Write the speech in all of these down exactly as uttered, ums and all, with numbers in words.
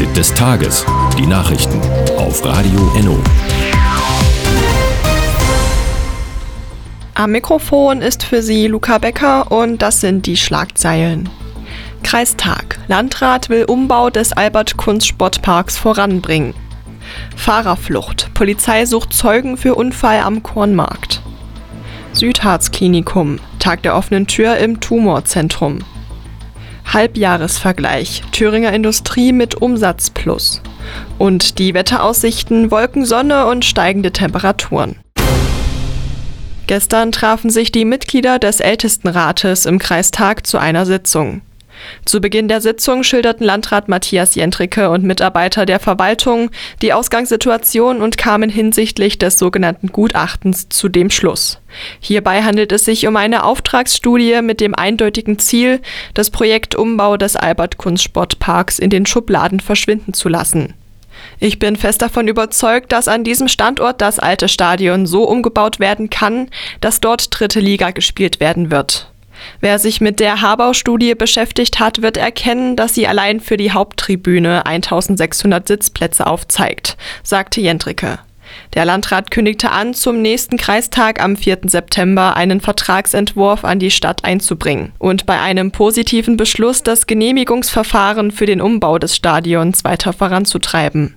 Fazit des Tages. Die Nachrichten auf Radio Enno. Am Mikrofon ist für Sie Luca Becker und das sind die Schlagzeilen. Kreistag. Landrat will Umbau des Albert-Kunst-Sportparks voranbringen. Fahrerflucht. Polizei sucht Zeugen für Unfall am Kornmarkt. Südharz-Klinikum. Tag der offenen Tür im Tumorzentrum. Halbjahresvergleich. Thüringer Industrie mit Umsatzplus. Und die Wetteraussichten: Wolken, Sonne und steigende Temperaturen. Gestern trafen sich die Mitglieder des Ältestenrates im Kreistag zu einer Sitzung. Zu Beginn der Sitzung schilderten Landrat Matthias Jentricke und Mitarbeiter der Verwaltung die Ausgangssituation und kamen hinsichtlich des sogenannten Gutachtens zu dem Schluss. Hierbei handelt es sich um eine Auftragsstudie mit dem eindeutigen Ziel, das Projekt Umbau des Albert-Kunst-Sportparks in den Schubladen verschwinden zu lassen. Ich bin fest davon überzeugt, dass an diesem Standort das alte Stadion so umgebaut werden kann, dass dort dritte Liga gespielt werden wird. Wer sich mit der Habau-Studie beschäftigt hat, wird erkennen, dass sie allein für die Haupttribüne eintausendsechshundert Sitzplätze aufzeigt, sagte Jentricke. Der Landrat kündigte an, zum nächsten Kreistag am vierten September einen Vertragsentwurf an die Stadt einzubringen und bei einem positiven Beschluss das Genehmigungsverfahren für den Umbau des Stadions weiter voranzutreiben.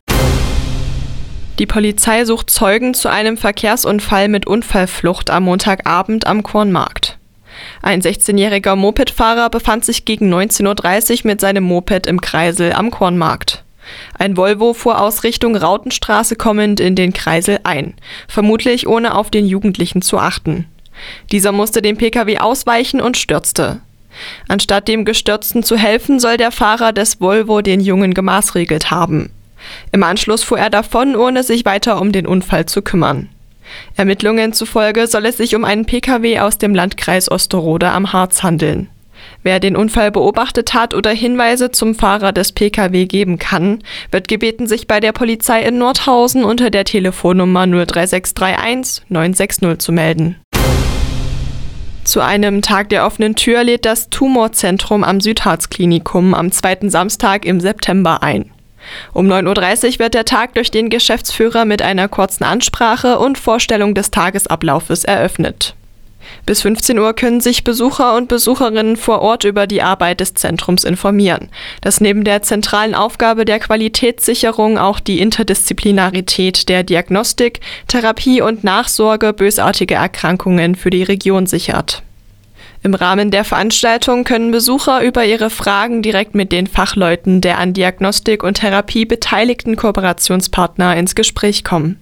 Die Polizei sucht Zeugen zu einem Verkehrsunfall mit Unfallflucht am Montagabend am Kornmarkt. Ein sechzehnjähriger Mopedfahrer befand sich gegen neunzehn Uhr dreißig mit seinem Moped im Kreisel am Kornmarkt. Ein Volvo fuhr aus Richtung Rautenstraße kommend in den Kreisel ein, vermutlich ohne auf den Jugendlichen zu achten. Dieser musste dem Pkw ausweichen und stürzte. Anstatt dem Gestürzten zu helfen, soll der Fahrer des Volvo den Jungen gemaßregelt haben. Im Anschluss fuhr er davon, ohne sich weiter um den Unfall zu kümmern. Ermittlungen zufolge soll es sich um einen Pkw aus dem Landkreis Osterode am Harz handeln. Wer den Unfall beobachtet hat oder Hinweise zum Fahrer des Pkw geben kann, wird gebeten, sich bei der Polizei in Nordhausen unter der Telefonnummer null drei sechs drei eins neun sechs null zu melden. Zu einem Tag der offenen Tür lädt das Tumorzentrum am Südharz-Klinikum am zweiten Samstag im September ein. Um neun Uhr dreißig wird der Tag durch den Geschäftsführer mit einer kurzen Ansprache und Vorstellung des Tagesablaufes eröffnet. Bis fünfzehn Uhr können sich Besucher und Besucherinnen vor Ort über die Arbeit des Zentrums informieren, das neben der zentralen Aufgabe der Qualitätssicherung auch die Interdisziplinarität der Diagnostik, Therapie und Nachsorge bösartiger Erkrankungen für die Region sichert. Im Rahmen der Veranstaltung können Besucher über ihre Fragen direkt mit den Fachleuten der an Diagnostik und Therapie beteiligten Kooperationspartner ins Gespräch kommen.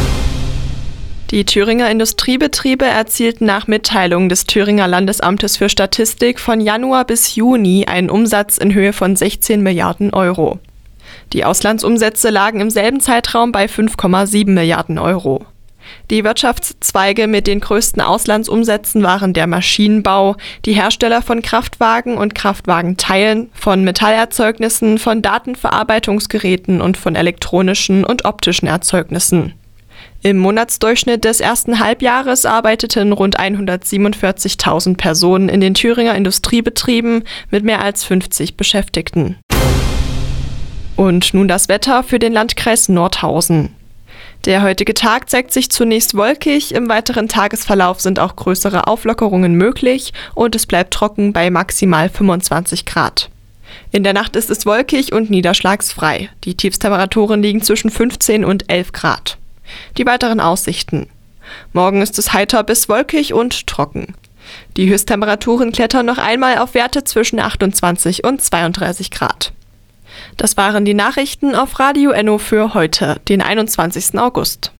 Die Thüringer Industriebetriebe erzielten nach Mitteilung des Thüringer Landesamtes für Statistik von Januar bis Juni einen Umsatz in Höhe von sechzehn Milliarden Euro. Die Auslandsumsätze lagen im selben Zeitraum bei fünf Komma sieben Milliarden Euro. Die Wirtschaftszweige mit den größten Auslandsumsätzen waren der Maschinenbau, die Hersteller von Kraftwagen und Kraftwagenteilen, von Metallerzeugnissen, von Datenverarbeitungsgeräten und von elektronischen und optischen Erzeugnissen. Im Monatsdurchschnitt des ersten Halbjahres arbeiteten rund hundertsiebenundvierzigtausend Personen in den Thüringer Industriebetrieben mit mehr als fünfzig Beschäftigten. Und nun das Wetter für den Landkreis Nordhausen. Der heutige Tag zeigt sich zunächst wolkig, im weiteren Tagesverlauf sind auch größere Auflockerungen möglich und es bleibt trocken bei maximal fünfundzwanzig Grad. In der Nacht ist es wolkig und niederschlagsfrei. Die Tiefstemperaturen liegen zwischen fünfzehn und elf Grad. Die weiteren Aussichten. Morgen ist es heiter bis wolkig und trocken. Die Höchsttemperaturen klettern noch einmal auf Werte zwischen achtundzwanzig und zweiunddreißig Grad. Das waren die Nachrichten auf Radio Enno für heute, den einundzwanzigsten August.